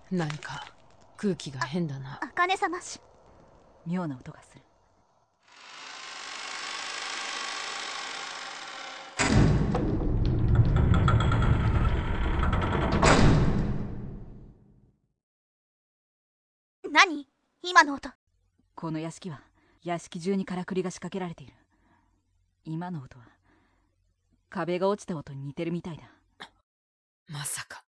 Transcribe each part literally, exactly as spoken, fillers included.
何か空気が変だな。 茜様、 妙な音がする。 何今の音。 この屋敷は屋敷中にからくりが仕掛けられている。今の音は壁が落ちた音に似てるみたいだ。 まさか。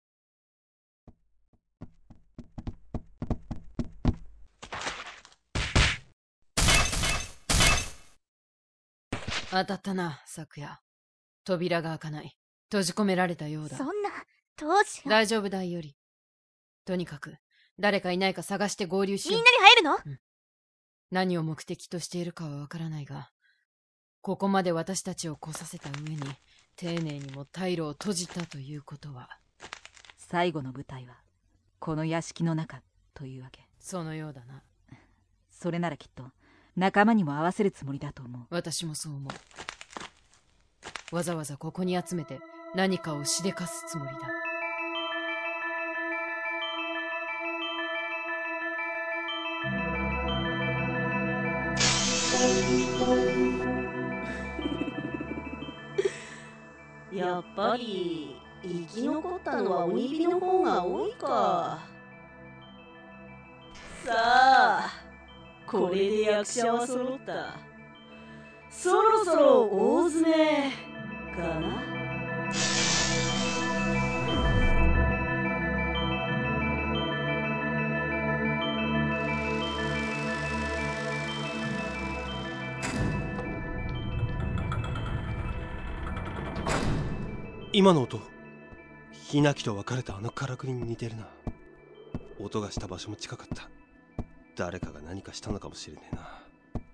当たったな、昨夜。扉が開かない。閉じ込められたようだ。 そんな、どうしよう。 大丈夫だより。とにかく誰かいないか探して合流しよう。 みんなに入るの？ うん、何を目的としているかはわからないが、ここまで私たちを来させた上に丁寧にも退路を閉じたということは、 最後の舞台はこの屋敷の中というわけ。 そのようだな。 それならきっと仲間にも合わせるつもりだと思う。 私もそう思う。わざわざここに集めて何かをしでかすつもりだ。 やっぱり生き残ったのは鬼火の方が多いか。さあ、これで役者は揃った。そろそろ大詰めかな。 今の音、ひなきと別れたあのからくりに似てるな。音がした場所も近かった。誰かが何かしたのかもしれねえな。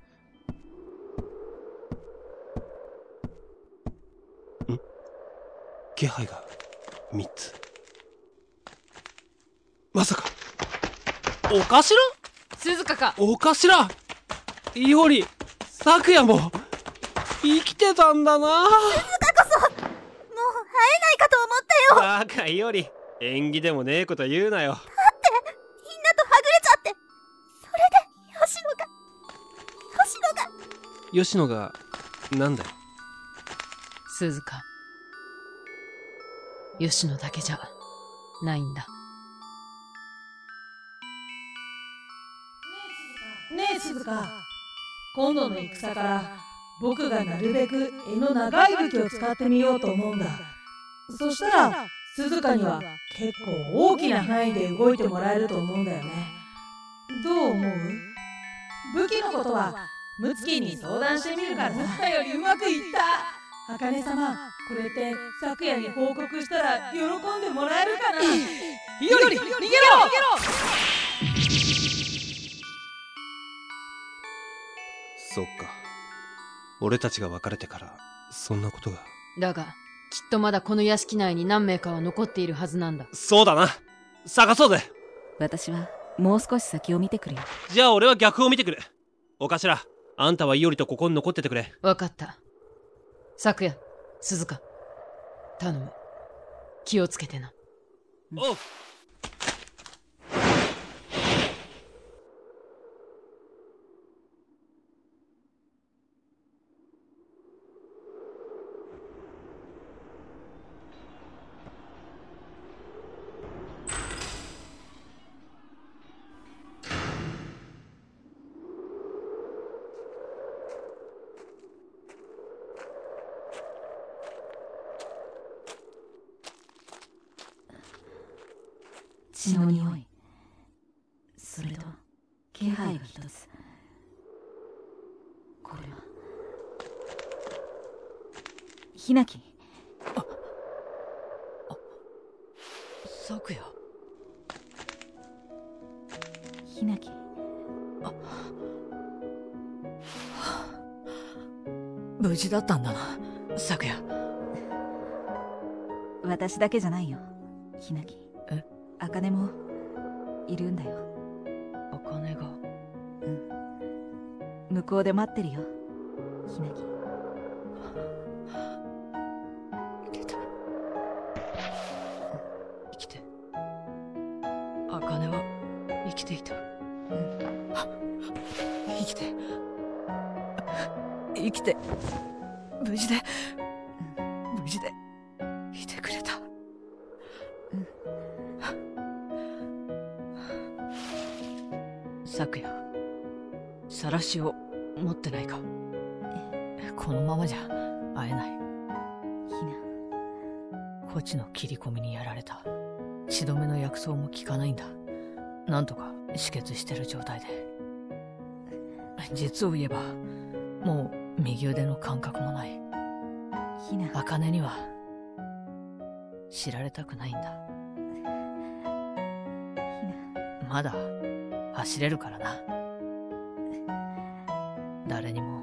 ん？気配がみっつ。まさかお頭？ 鈴鹿か。 お頭いおり、昨夜も生きてたんだな。 鈴鹿こそ、もう会えないかと思ったよ。 バカいおり、縁起でもねえこと言うなよ。 だってみんなとはぐれちゃって、それで吉野が吉野が吉野がなんだよ。 鈴鹿、吉野だけじゃないんだ。 ねえ鈴鹿、今度の戦から僕がなるべく柄の長い武器を使ってみようと思うんだ。そしたら鈴鹿には結構大きな範囲で動いてもらえると思うんだよね。どう思う？武器のことはムツキに相談してみるから。思ったよりうまくいった。茜様、これって昨夜に報告したら喜んでもらえるかな。いおり、逃げろ！逃げろ！ そっか、俺たちが別れてからそんなことが。 だがきっとまだこの屋敷内に何名かは残っているはずなんだ。 そうだな、探そうぜ。 私はもう少し先を見てくるよ。 じゃあ俺は逆を見てくる。お頭、あんたはいおりとここに残っててくれ。 わかった。昨夜、鈴鹿、頼む。気をつけてな。 おう。 血の匂い、それと気配が一つ。これはひなき。 あ、あ、昨夜。 ひなき。 あ、無事だったんだな、昨夜。 私だけじゃないよ、ひなき。 え？ 茜もいるんだよ。 茜が？ うん。向こうで待ってるよ、ひなき。 生きて。生きて。 茜は生きていた。生きて生きて無事で無事でいてくれた。昨夜さらしを持ってないか。このままじゃ会えない。 ひな、 こちの切り込みにやられた。血止めの薬草も効かないんだ。なんとか止血してる状態で。実を言えばもう右腕の感覚もない。 ひな、 茜には知られたくないんだ。 ひな、 まだ走れるからな。誰にも